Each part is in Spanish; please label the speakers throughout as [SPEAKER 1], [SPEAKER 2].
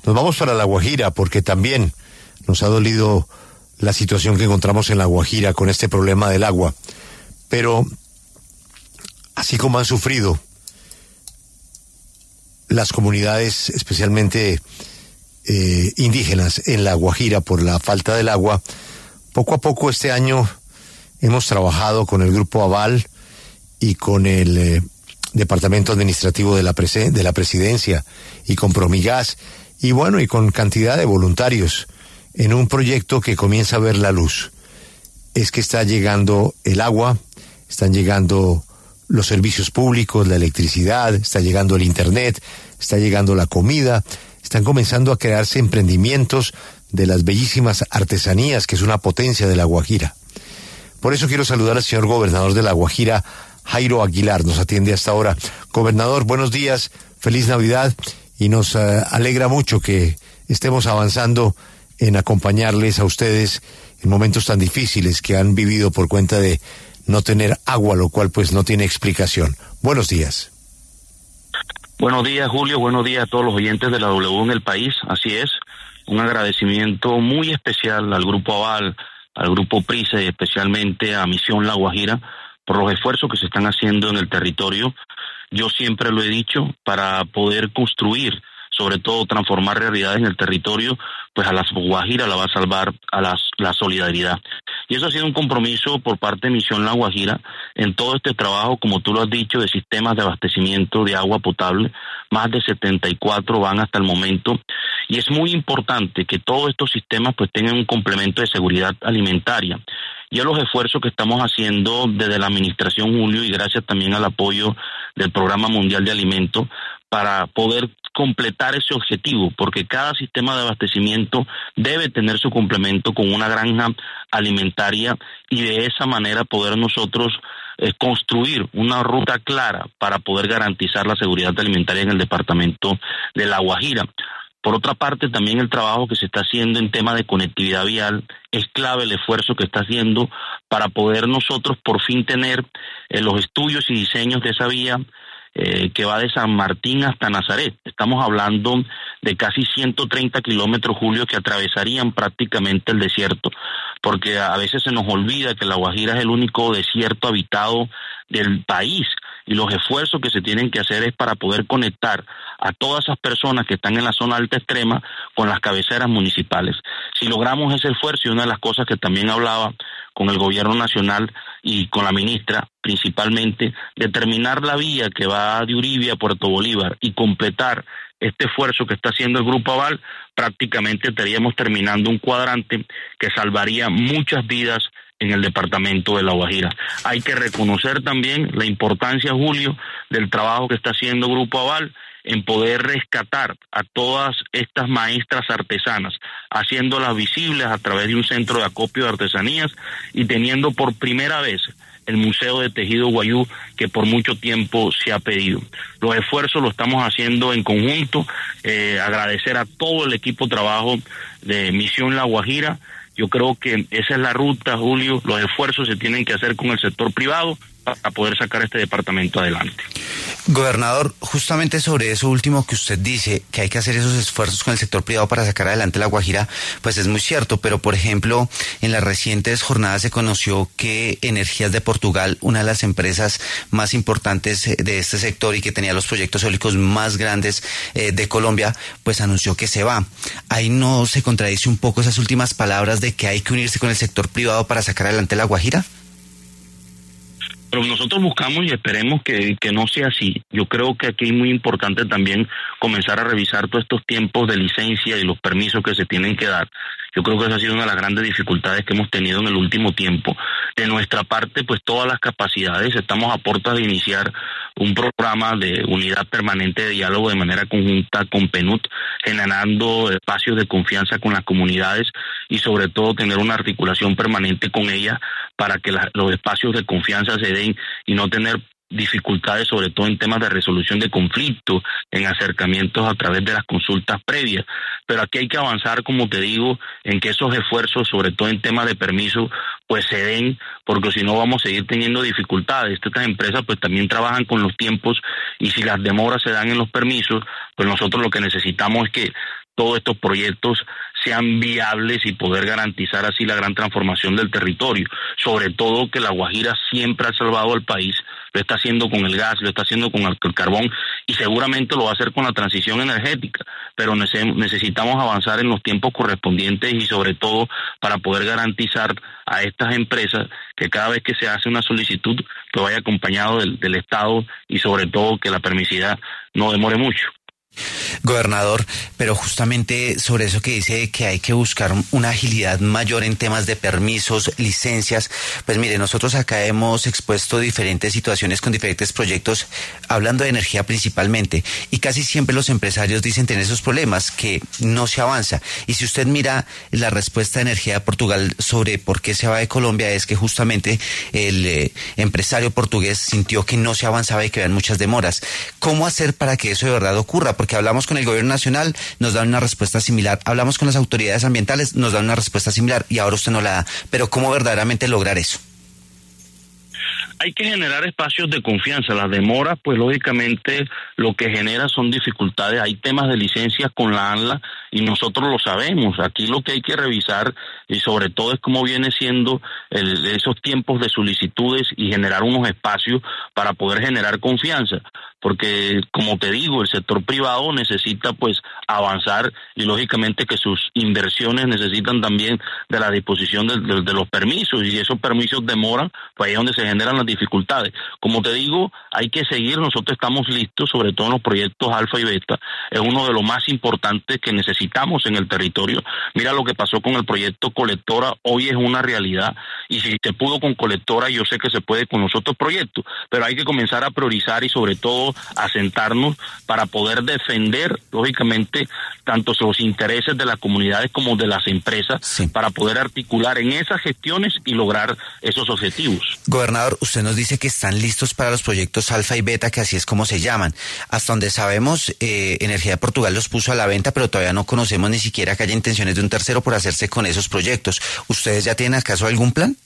[SPEAKER 1] Nos vamos para La Guajira porque también nos ha dolido la situación que encontramos en La Guajira con este problema del agua. Pero así como han sufrido las comunidades, especialmente indígenas en La Guajira por la falta del agua, poco a poco este año hemos trabajado con el Grupo Aval y con el Departamento Administrativo de la Presidencia y con Promigas y bueno, y con cantidad de voluntarios en un proyecto que comienza a ver la luz. Es que está llegando el agua, están llegando los servicios públicos, la electricidad, está llegando el internet, está llegando la comida, están comenzando a crearse emprendimientos de las bellísimas artesanías, que es una potencia de La Guajira. Por eso quiero saludar al señor gobernador de La Guajira, Jairo Aguilar, nos atiende hasta ahora. Gobernador, buenos días, feliz Navidad, y nos alegra mucho que estemos avanzando en acompañarles a ustedes en momentos tan difíciles que han vivido por cuenta de no tener agua, lo cual pues no tiene explicación. Buenos días.
[SPEAKER 2] Buenos días, Julio, buenos días a todos los oyentes de la W en el país, así es, un agradecimiento muy especial al Grupo Aval, al Grupo PRISA y especialmente a Misión La Guajira por los esfuerzos que se están haciendo en el territorio. Yo siempre lo he dicho, para poder construir, sobre todo transformar realidades en el territorio, pues a La Guajira la va a salvar a la solidaridad. Y eso ha sido un compromiso por parte de Misión La Guajira en todo este trabajo, como tú lo has dicho, de sistemas de abastecimiento de agua potable. Más de 74 van hasta el momento. Y es muy importante que todos estos sistemas pues tengan un complemento de seguridad alimentaria. Y a los esfuerzos que estamos haciendo desde la Administración, Julio, y gracias también al apoyo del Programa Mundial de Alimentos, para poder completar ese objetivo, porque cada sistema de abastecimiento debe tener su complemento con una granja alimentaria y de esa manera poder nosotros construir una ruta clara para poder garantizar la seguridad alimentaria en el departamento de La Guajira. Por otra parte, también el trabajo que se está haciendo en tema de conectividad vial es clave, el esfuerzo que está haciendo para poder nosotros por fin tener los estudios y diseños de esa vía que va de San Martín hasta Nazaret. Estamos hablando de casi 130 kilómetros, Julio, que atravesarían prácticamente el desierto, porque a veces se nos olvida que La Guajira es el único desierto habitado del país, y los esfuerzos que se tienen que hacer es para poder conectar a todas esas personas que están en la zona alta extrema con las cabeceras municipales. Si logramos ese esfuerzo, y una de las cosas que también hablaba con el gobierno nacional y con la ministra, principalmente, determinar la vía que va de Uribe a Puerto Bolívar y completar este esfuerzo que está haciendo el Grupo Aval, prácticamente estaríamos terminando un cuadrante que salvaría muchas vidas en el departamento de La Guajira. Hay que reconocer también la importancia, Julio, del trabajo que está haciendo Grupo Aval en poder rescatar a todas estas maestras artesanas, haciéndolas visibles a través de un centro de acopio de artesanías y teniendo por primera vez el Museo de Tejido Guayú, que por mucho tiempo se ha pedido. Los esfuerzos los estamos haciendo en conjunto, agradecer a todo el equipo de trabajo de Misión La Guajira. Yo creo que esa es la ruta, Julio. Los esfuerzos se tienen que hacer con el sector privado para poder sacar este departamento adelante.
[SPEAKER 3] Gobernador, justamente sobre eso último que usted dice, que hay que hacer esos esfuerzos con el sector privado para sacar adelante La Guajira, pues es muy cierto, pero por ejemplo, en las recientes jornadas se conoció que Energías de Portugal, una de las empresas más importantes de este sector y que tenía los proyectos eólicos más grandes de Colombia, pues anunció que se va. Ahí no se contradice un poco esas últimas palabras de que hay que unirse con el sector privado para sacar adelante La Guajira.
[SPEAKER 2] Pero nosotros buscamos y esperemos que no sea así. Yo creo que aquí es muy importante también comenzar a revisar todos estos tiempos de licencia y los permisos que se tienen que dar. Yo creo que esa ha sido una de las grandes dificultades que hemos tenido en el último tiempo. De nuestra parte, pues todas las capacidades, estamos a puertas de iniciar un programa de unidad permanente de diálogo de manera conjunta con PNUD, generando espacios de confianza con las comunidades y sobre todo tener una articulación permanente con ellas para que los espacios de confianza se den y no tener dificultades, sobre todo en temas de resolución de conflictos, en acercamientos a través de las consultas previas. Pero aquí hay que avanzar, como te digo, en que esos esfuerzos, sobre todo en temas de permiso, pues se den, porque si no vamos a seguir teniendo dificultades. Estas empresas pues también trabajan con los tiempos y si las demoras se dan en los permisos, pues nosotros lo que necesitamos es que todos estos proyectos sean viables y poder garantizar así la gran transformación del territorio. Sobre todo que La Guajira siempre ha salvado al país, lo está haciendo con el gas, lo está haciendo con el carbón y seguramente lo va a hacer con la transición energética, pero necesitamos avanzar en los tiempos correspondientes y sobre todo para poder garantizar a estas empresas que cada vez que se hace una solicitud pues vaya acompañado del Estado y sobre todo que la permisidad no demore mucho.
[SPEAKER 3] Gobernador, pero justamente sobre eso que dice que hay que buscar una agilidad mayor en temas de permisos, licencias, pues mire, nosotros acá hemos expuesto diferentes situaciones con diferentes proyectos, hablando de energía principalmente, y casi siempre los empresarios dicen tener esos problemas, que no se avanza. Y si usted mira la respuesta de Energía de Portugal sobre por qué se va de Colombia, es que justamente el empresario portugués sintió que no se avanzaba y que habían muchas demoras. ¿Cómo hacer para que eso de verdad ocurra? Porque hablamos con el gobierno nacional, nos dan una respuesta similar, hablamos con las autoridades ambientales, nos dan una respuesta similar y ahora usted no la da. Pero ¿cómo verdaderamente lograr eso?
[SPEAKER 2] Hay que generar espacios de confianza. Las demoras, pues lógicamente lo que genera son dificultades. Hay temas de licencias con la ANLA y nosotros lo sabemos. Aquí lo que hay que revisar y sobre todo es cómo viene siendo esos tiempos de solicitudes y generar unos espacios para poder generar confianza. Porque, como te digo, el sector privado necesita pues avanzar y lógicamente que sus inversiones necesitan también de la disposición de los permisos y esos permisos demoran, pues ahí es donde se generan las dificultades. Como te digo, hay que seguir, nosotros estamos listos, sobre todo en los proyectos Alfa y Beta, es uno de los más importantes que necesitamos en el territorio. Mira lo que pasó con el proyecto Colectora, hoy es una realidad y si se pudo con Colectora, yo sé que se puede con los otros proyectos, pero hay que comenzar a priorizar y sobre todo a sentarnos para poder defender, lógicamente, tanto los intereses de las comunidades como de las empresas, sí, para poder articular en esas gestiones y lograr esos objetivos.
[SPEAKER 3] Gobernador, usted nos dice que están listos para los proyectos Alfa y Beta, que así es como se llaman. Hasta donde sabemos, Energía de Portugal los puso a la venta, pero todavía no conocemos ni siquiera que haya intenciones de un tercero por hacerse con esos proyectos. ¿Ustedes ya tienen acaso algún plan?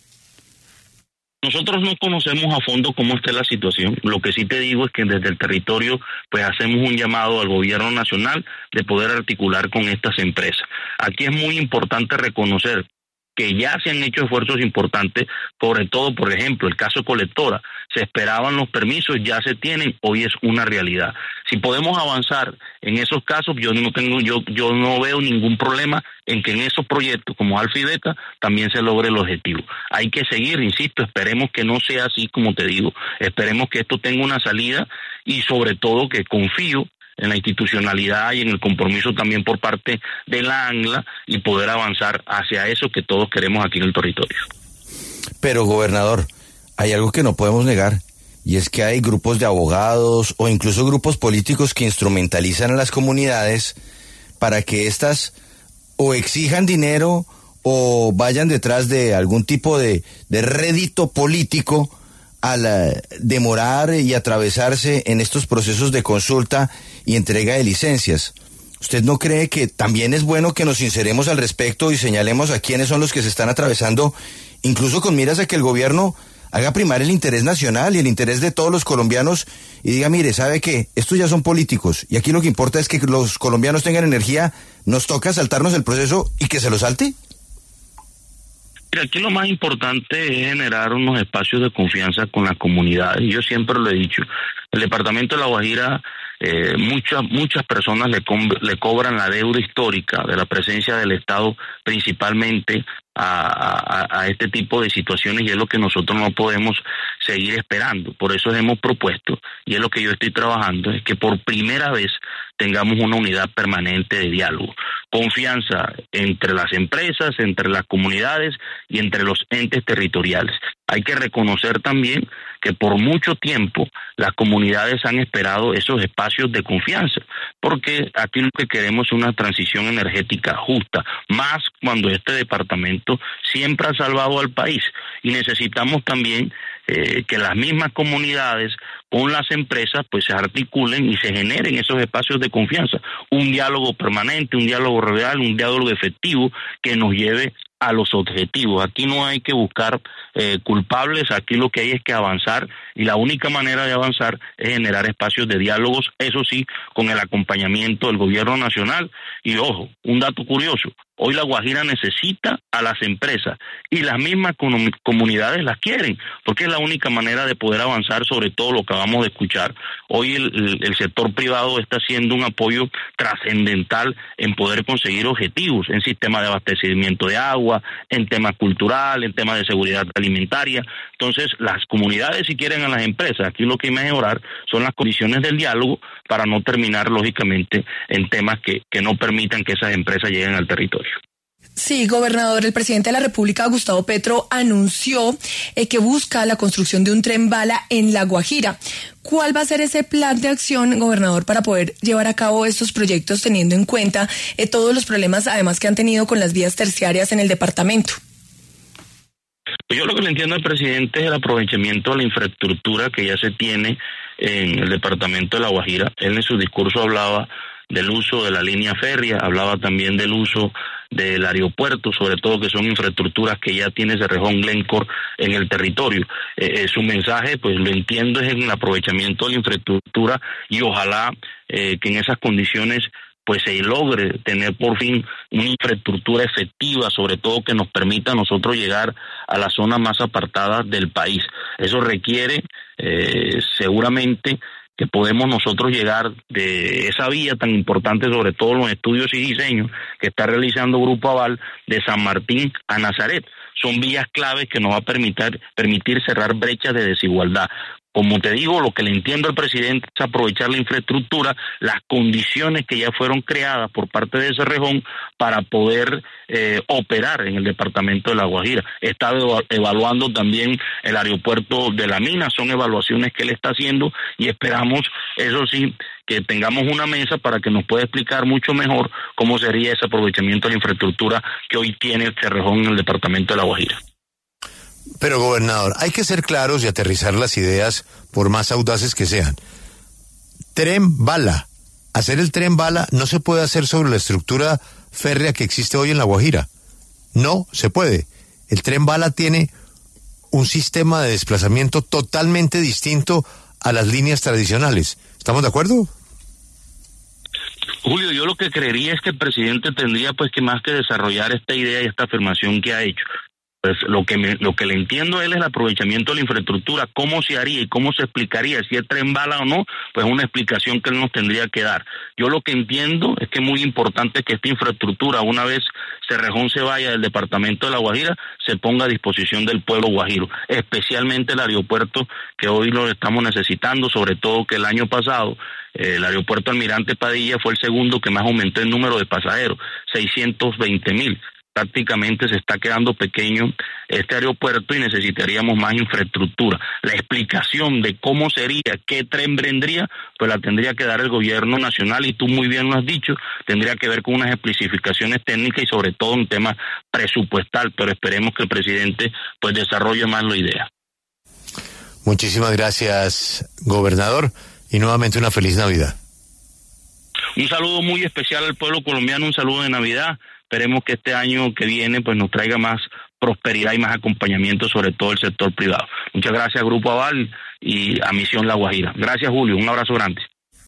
[SPEAKER 2] Nosotros no conocemos a fondo cómo está la situación. Lo que sí te digo es que desde el territorio pues hacemos un llamado al gobierno nacional de poder articular con estas empresas. Aquí es muy importante reconocer que ya se han hecho esfuerzos importantes, sobre todo, por ejemplo, el caso Colectora. Se esperaban los permisos, ya se tienen, hoy es una realidad. Si podemos avanzar en esos casos, yo no veo ningún problema en que en esos proyectos como Alfa y Beta también se logre el objetivo. Hay que seguir, insisto, esperemos que no sea así como te digo, esperemos que esto tenga una salida y sobre todo que confío en la institucionalidad y en el compromiso también por parte de la ANLA y poder avanzar hacia eso que todos queremos aquí en el territorio.
[SPEAKER 4] Pero, gobernador, hay algo que no podemos negar, y es que hay grupos de abogados o incluso grupos políticos que instrumentalizan a las comunidades para que éstas o exijan dinero o vayan detrás de algún tipo de rédito político al demorar y atravesarse en estos procesos de consulta y entrega de licencias. ¿Usted no cree que también es bueno que nos sinceremos al respecto y señalemos a quiénes son los que se están atravesando, incluso con miras a que el gobierno haga primar el interés nacional y el interés de todos los colombianos y diga, mire, ¿sabe qué? Estos ya son políticos y aquí lo que importa es que los colombianos tengan energía, nos toca saltarnos el proceso y que se lo salte?
[SPEAKER 2] Mira, aquí lo más importante es generar unos espacios de confianza con las comunidades. Yo siempre lo he dicho, el departamento de La Guajira, muchas personas le cobran la deuda histórica de la presencia del Estado, principalmente a este tipo de situaciones, y es lo que nosotros no podemos seguir esperando. Por eso hemos propuesto, y es lo que yo estoy trabajando, es que por primera vez tengamos una unidad permanente de diálogo, confianza entre las empresas, entre las comunidades y entre los entes territoriales. Hay que reconocer también que por mucho tiempo las comunidades han esperado esos espacios de confianza, porque aquí lo que queremos es una transición energética justa, más cuando este departamento siempre ha salvado al país, y necesitamos también que las mismas comunidades con las empresas pues se articulen y se generen esos espacios de confianza, un diálogo permanente, un diálogo real, un diálogo efectivo que nos lleve a los objetivos. Aquí no hay que buscar culpables, aquí lo que hay es que avanzar, y la única manera de avanzar es generar espacios de diálogos, eso sí, con el acompañamiento del gobierno nacional. Y ojo, un dato curioso: hoy La Guajira necesita a las empresas y las mismas comunidades las quieren, porque es la única manera de poder avanzar sobre todo lo que acabamos de escuchar. Hoy el sector privado está haciendo un apoyo trascendental en poder conseguir objetivos en sistema de abastecimiento de agua, en temas cultural, en temas de seguridad alimentaria. Entonces, las comunidades si quieren a las empresas, aquí lo que hay que mejorar son las condiciones del diálogo para no terminar, lógicamente, en temas que no permitan que esas empresas lleguen al territorio.
[SPEAKER 5] Sí, gobernador, el presidente de la República, Gustavo Petro, anunció que busca la construcción de un tren bala en La Guajira. ¿Cuál va a ser ese plan de acción, gobernador, para poder llevar a cabo estos proyectos teniendo en cuenta todos los problemas, además, que han tenido con las vías terciarias en el departamento?
[SPEAKER 2] Yo lo que le entiendo al presidente es el aprovechamiento de la infraestructura que ya se tiene en el departamento de La Guajira. Él en su discurso hablaba del uso de la línea férrea, hablaba también del uso del aeropuerto, sobre todo que son infraestructuras que ya tiene Cerrejón Glencore en el territorio. Su mensaje, pues lo entiendo, es en el aprovechamiento de la infraestructura, y ojalá que en esas condiciones pues se logre tener por fin una infraestructura efectiva, sobre todo que nos permita a nosotros llegar a las zonas más apartadas del país. Eso requiere seguramente que podemos nosotros llegar de esa vía tan importante, sobre todo los estudios y diseños que está realizando Grupo Aval, de San Martín a Nazaret. Son vías claves que nos va a permitir cerrar brechas de desigualdad. Como te digo, lo que le entiendo al presidente es aprovechar la infraestructura, las condiciones que ya fueron creadas por parte de Cerrejón para poder operar en el departamento de La Guajira. Está evaluando también el aeropuerto de La Mina, son evaluaciones que él está haciendo, y esperamos, eso sí, que tengamos una mesa para que nos pueda explicar mucho mejor cómo sería ese aprovechamiento de la infraestructura que hoy tiene el Cerrejón en el departamento de La Guajira.
[SPEAKER 1] Pero, gobernador, hay que ser claros y aterrizar las ideas, por más audaces que sean. Tren bala. Hacer el tren bala no se puede hacer sobre la estructura férrea que existe hoy en La Guajira. No se puede. El tren bala tiene un sistema de desplazamiento totalmente distinto a las líneas tradicionales. ¿Estamos de acuerdo?
[SPEAKER 2] Julio, yo lo que creería es que el presidente tendría pues que más que desarrollar esta idea y esta afirmación que ha hecho. Pues lo que le entiendo a él es el aprovechamiento de la infraestructura, cómo se haría y cómo se explicaría si es tren bala o no, pues una explicación que él nos tendría que dar. Yo lo que entiendo es que es muy importante que esta infraestructura, una vez Cerrejón se vaya del departamento de La Guajira, se ponga a disposición del pueblo guajiro, especialmente el aeropuerto que hoy lo estamos necesitando, sobre todo que el año pasado el aeropuerto Almirante Padilla fue el segundo que más aumentó el número de pasajeros, 620,000. Prácticamente se está quedando pequeño este aeropuerto y necesitaríamos más infraestructura. La explicación de cómo sería, qué tren vendría, pues la tendría que dar el gobierno nacional, y tú muy bien lo has dicho, tendría que ver con unas especificaciones técnicas y sobre todo un tema presupuestal, pero esperemos que el presidente pues desarrolle más la idea.
[SPEAKER 1] Muchísimas gracias, gobernador, y nuevamente una feliz Navidad.
[SPEAKER 2] Un saludo muy especial al pueblo colombiano, un saludo de Navidad. Esperemos que este año que viene pues nos traiga más prosperidad y más acompañamiento, sobre todo el sector privado. Muchas gracias, Grupo Aval, y a Misión La Guajira. Gracias, Julio. Un abrazo grande.